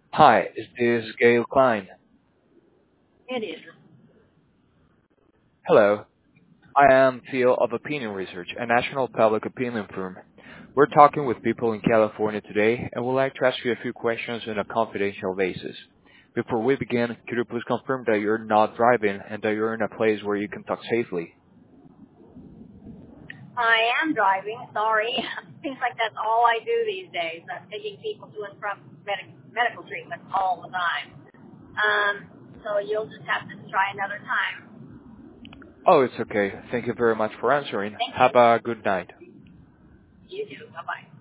Hi, is this Gail Klein? It is. Hello, I am Theo of Opinion Research, a national public opinion firm. We're talking with people in California today and would like to ask you a few questions on a confidential basis. Before we begin, could you please confirm that you're not driving and that you're in a place where you can talk safely? I am driving. Sorry. Seems like that's all I do these days. I'm taking people to and from medical treatment all the time. So you'll just have to try another time. Oh, it's okay. Thank you very much for answering. Thank Have you. a good night. You too. Bye-bye.